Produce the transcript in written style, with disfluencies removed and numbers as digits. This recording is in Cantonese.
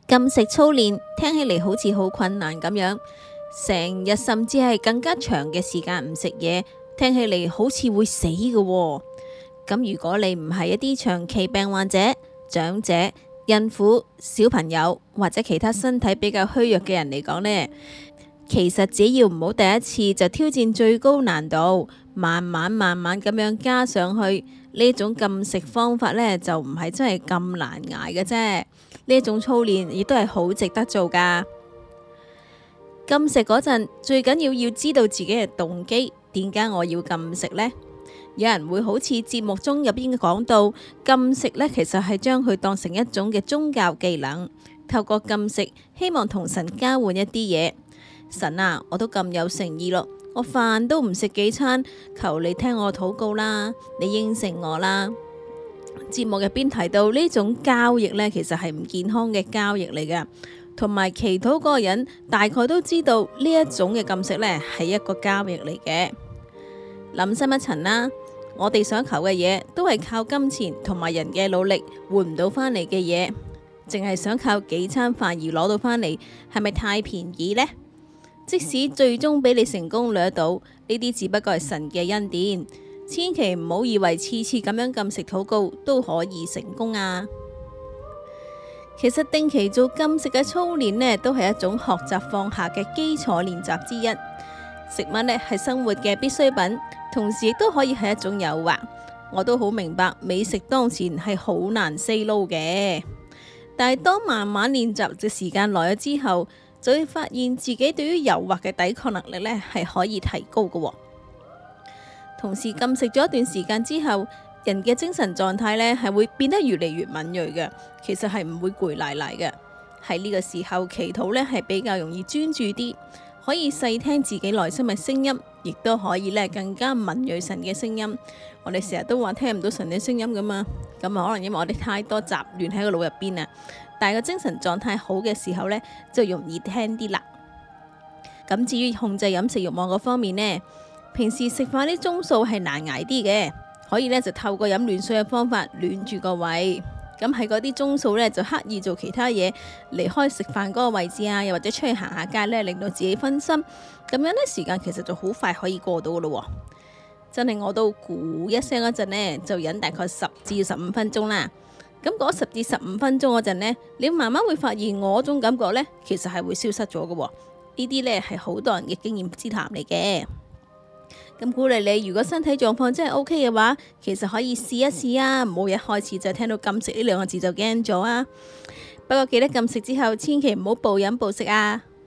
禁食操練聽起嚟好似好困難咁樣，成日甚至係更加長嘅時間唔食嘢，聽起嚟好似會死嘅喎。咁如果你唔係一啲長期病患者、長者、孕婦、小朋友或者其他身體比較虛弱嘅人嚟講呢，其實只要唔好第一次就挑戰最高難度，慢慢咁樣加上去，呢種禁食方法呢，就唔係真係咁難捱嘅啫。呢一種操練亦都係好值得做噶。禁食嗰陣最緊要知道自己嘅動機，點解我要禁食呢？有人會好似節目中入邊講到，禁食呢其實係將佢當成一種嘅宗教技能，透過禁食希望同神交換一啲嘢。神啊，我都咁有誠意咯，我飯都唔食幾餐，求你聽我禱告啦，你應承我啦。節目入邊提到呢種交易呢，其實係唔健康嘅交易嚟㗎，同埋祈禱嗰個人大概都知道呢一種嘅禁食呢係一個交易嚟嘅。諗深一層啦，我哋想求嘅嘢都係靠金錢同埋人嘅努力換唔到返嚟嘅嘢，淨係想靠幾餐飯而攞到返嚟，係咪太便宜呢？即使最終俾你成功掠到，呢啲只不過係神嘅恩典。千祈唔好以為次次咁樣禁食禱告都可以成功啊！其實定期做禁食嘅操練呢，都係一種學習放下嘅基礎練習之一。食物呢係生活嘅必需品，同時亦都可以係一種誘惑。我都好明白美食當前係好難 say no 嘅，但係當慢慢練習嘅時間耐咗之後，就會發現自己對於誘惑嘅抵抗能力呢係可以提高嘅。同時禁食咗一段時間之後，人嘅精神狀態呢係會變得越嚟越敏銳嘅，其實係唔會攰賴賴嘅。喺呢個時候祈禱呢係比較容易專注啲，可以細聽自己內心嘅聲音，亦都可以呢更加敏銳神嘅聲音。我哋成日都話聽唔到神嘅聲音噶嘛，咁啊可能因為我哋太多雜亂喺個腦入邊啊。但係個精神狀態好嘅時候呢，就容易聽啲啦。咁至於控制飲食慾望嗰方面呢，平時食飯啲鐘數係難捱啲嘅，可以呢就透過飲暖水嘅方法暖住個胃。咁喺嗰啲鐘數呢，就刻意做其他嘢，離開食飯嗰個位置啊，又或者出去行下街呢，令到自己分心。咁樣呢，時間其實就好快可以過到噶咯。真係我到咕一聲嗰陣呢，就忍大概10至15分鐘啦。咁嗰10至15分鐘嗰陣呢，你慢慢會發現我種感覺呢，其實係會消失咗嘅。呢啲呢係好多人嘅經驗之談嚟嘅。咁鼓勵你，如果身體狀況真係 OK 嘅話，其實可以試一試啊，唔好一開始就聽到禁食呢2個字就驚咗啊。不過記得禁食之後，千祈唔好暴飲暴食啊。